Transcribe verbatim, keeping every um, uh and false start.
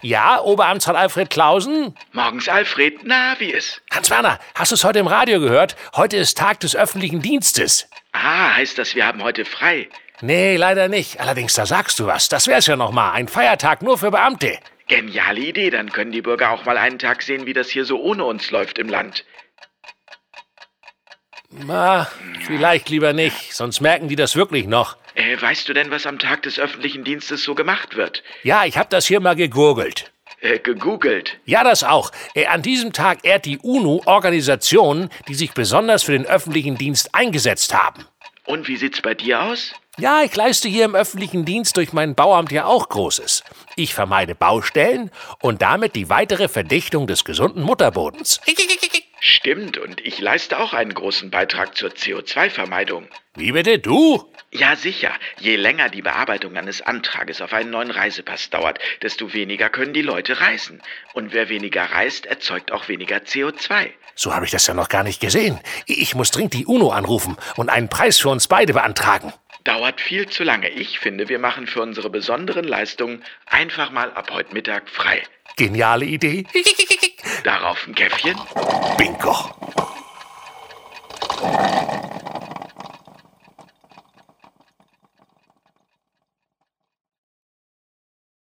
Ja, Oberamtsrat Alfred Clausen? Morgens, Alfred. Na, wie ist? Hans-Werner, hast du es heute im Radio gehört? Heute ist Tag des öffentlichen Dienstes. Ah, heißt das, wir haben heute frei? Nee, leider nicht. Allerdings, da sagst du was. Das wär's ja noch mal. Ein Feiertag nur für Beamte. Geniale Idee. Dann können die Bürger auch mal einen Tag sehen, wie das hier so ohne uns läuft im Land. Na, vielleicht lieber nicht. Sonst merken die das wirklich noch. Äh, weißt du denn, was am Tag des öffentlichen Dienstes so gemacht wird? Ja, ich hab das hier mal gegurgelt. Äh, gegoogelt? Ja, das auch. Äh, an diesem Tag ehrt die UNO Organisationen, die sich besonders für den öffentlichen Dienst eingesetzt haben. Und wie sieht's bei dir aus? Ja, ich leiste hier im öffentlichen Dienst durch mein Bauamt ja auch Großes. Ich vermeide Baustellen und damit die weitere Verdichtung des gesunden Mutterbodens. Stimmt, und ich leiste auch einen großen Beitrag zur C O zwei Vermeidung. Wie bitte, du? Ja, sicher. Je länger die Bearbeitung eines Antrages auf einen neuen Reisepass dauert, desto weniger können die Leute reisen. Und wer weniger reist, erzeugt auch weniger C O zwei. So habe ich das ja noch gar nicht gesehen. Ich muss dringend die UNO anrufen und einen Preis für uns beide beantragen. Dauert viel zu lange. Ich finde, wir machen für unsere besonderen Leistungen einfach mal ab heute Mittag frei. Geniale Idee. Darauf ein Käffchen? Bingo.